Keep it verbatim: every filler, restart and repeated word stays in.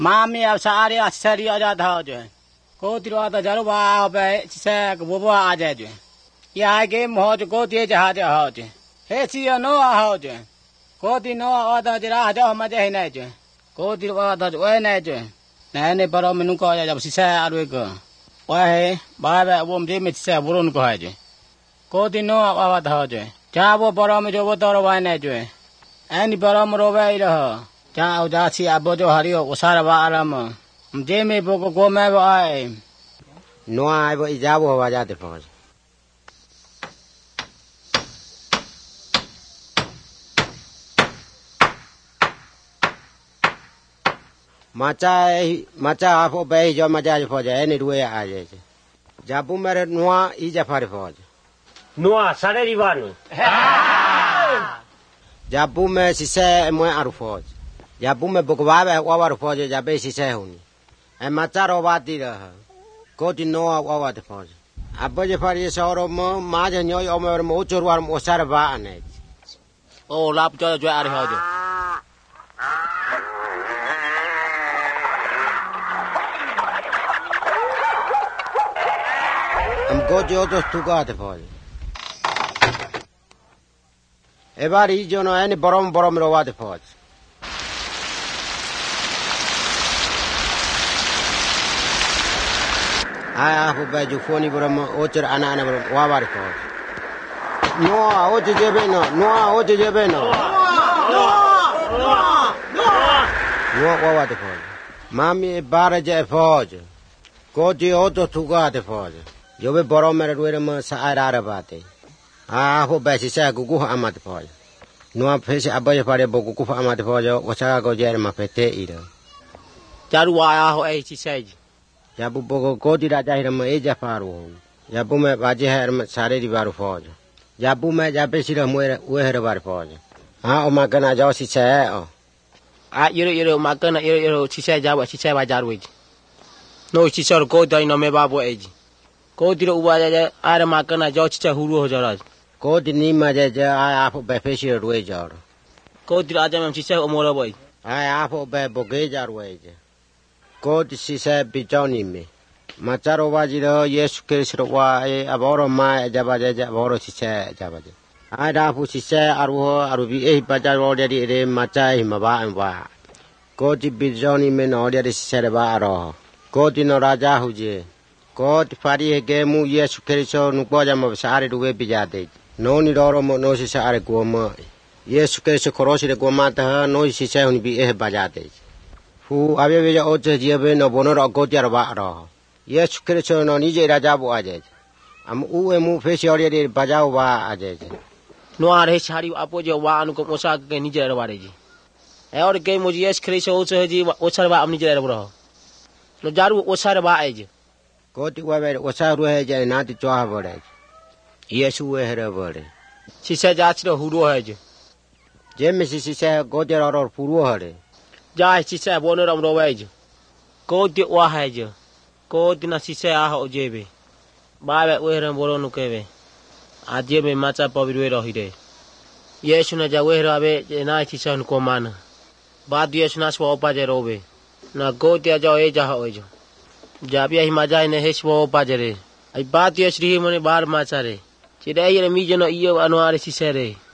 Mami अब सारे आश्चर्य आ जाता हो जो को तिरो तो जरूर बाप पे से वो वो आ जाए जो ये आगे मोह जो को दिए जहाज हो जो हे चियो नो हो जो को ति नो आता जरा जाओ मजे है नहीं जो को तिरो आता जो है नहीं जो नहीं नहीं पर मैंने कहा जब सिसा आरु को वह है बाप वो मुझे में सिसा बुरुन को है जो को ति नो आवाज हो जो जहाँ वो पर में जो वो तो रोवा नहीं जो ऐनी पर में रोवा ही रहो जहाँ उदासी अब जो हरियो उसार बारम जे में वो को मैं वो आए नो आए वो इजाबो हवा जाते पहुँच माचा माचा आपो बे जो मजा जो पहुँच है नहीं रुए आ जाए जाबू मेरे नुआ ई जफारे पहुँच नुआ सारे रिवानु जाबू में सिसे मुए आरु पहुँच जाबू में बुकवाब है वावर पहुँच जाबे सिसे होनी है माचा रोबाती रहा कोटी नो वावर पहुँच अब जे पर ये सौरो में माज न्योय ओमेर में उचुरवार में उसार बाने ओ लाभ जो जो आ रहे हो जो हमको जो तो तुका थे पहुँच एबारी जो ना है नि बरम बरम रोवाते पहुँच आया हो बैजू फोनी बरम ओचर आना आना बरम वावारे पहुँच नो ओच जेबे नो नो ओच जेबे नो नो नो वावाते पहुँच मामी बारह जे पहुँच कोटी ओ तो तुका थे पहुँच जो भी बरम मेरे रुए में सारा रबाते हाँ हो बैसी से गुगु आमत पहुँच नुआ फिर से अब ये पारे बोगु कुफ आमत पहुँच वचा को जेर में पेटे इधर चारू आया हो ऐसी सैज जब बोगो को दी राजा ही रम ए जफार हो जब मैं बाजे है रम सारे दीवार फौज जब मैं जाबे सिर मुए उए हर बार फौज हाँ ओ मगना जाओ सिसे ओ आ ये ये मगना ये ये सिसे जाओ सिसे बाजार वेज नो सिसे को दाई न में बाबू एज को दी रो उवा जा आरे मगना जाओ सिसे हुरु हो जरा को दी नी मजे जा आप बेफेसी रोए जाओ को दी राजा में सिसे मोरा भाई आ आप बे बोगे जा रोए जा को दी सिसे बिचानी में मचारो बाजी रो ये सुकेश रो वा ए अबोरो मा जबा जा अबोरो सिसे जबा जा आ राफु सिसे आरु हो आरु भी ए बाजार ओडेरी रे मचा ही मबा बा को दी बिचानी में न ओडेरी सिसे बा रो को दी न राजा हुजे को दी फारी है के मु ये सुकेश नुको जा म सारे रुए बिजा दे नो नि रोरो म नो सिसे आरे को म ये सुकेश खरोसी रे को मात नो सिसे हुन भी ए बजा दे फू अबे वे ओ जेबे न बोनो रो को त्यार बा रो ये सुकेश न निजे राजा बो आ जाए हम उ ए मु फेसी ओडेरी बजाओ बा आ जाए नो आ रे सारी आपो जो वा अनु को पोसा के निजे रवारे जी है और के मुझे ये सुकेश ओ जी ओछर बा अपनी जे रहो नो जारू ओछर बा एज कोटी वे ओछा रुए जाए ना ती चोहा बड़े ये सुए हरे बड़े सिसे जाच रो हुरो है जे जे में सिसे गोदेर और पुरो हरे जाय सिसे बोनो रम रोवेज को दी वा है जे को दिना सिसे आ हो जेबे बाबे ओहरे बोलो नु केबे आजे में माचा पविरवे रही रे ये सुना जा ओहरे आबे ना सिसे को मान बाद ये सुना सो ओपा जे रोबे ना को ते जाओ ए जा हो जो जाबिया ही मजा ने हेस वो ओपा जे रे आई बात ये श्री मने बार माचा रे चिड़ै रे मी जनो इयो अनवारे सिसे रे